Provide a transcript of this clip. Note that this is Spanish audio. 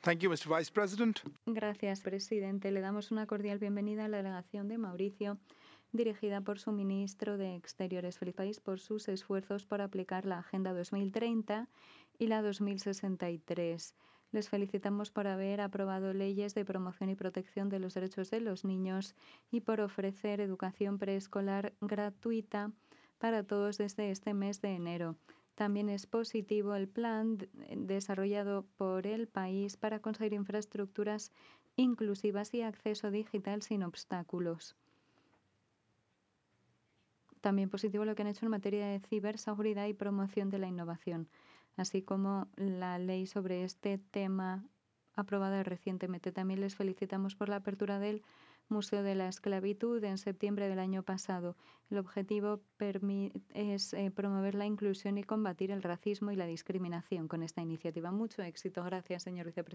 Thank you, Mr. Vice President. Gracias, presidente. Le damos una cordial bienvenida a la delegación de Mauricio, dirigida por su ministro de Exteriores. Feliz país por sus esfuerzos por aplicar la Agenda 2030 y la 2063. Les felicitamos por haber aprobado leyes de promoción y protección de los derechos de los niños y por ofrecer educación preescolar gratuita para todos desde este mes de enero. También es positivo el plan desarrollado por el país para conseguir infraestructuras inclusivas y acceso digital sin obstáculos. También positivo lo que han hecho en materia de ciberseguridad y promoción de la innovación, así como la ley sobre este tema aprobada recientemente. También les felicitamos por la apertura del Museo de la Esclavitud en septiembre del año pasado. El objetivo es promover la inclusión y combatir el racismo y la discriminación con esta iniciativa. Mucho éxito. Gracias, señor vicepresidente.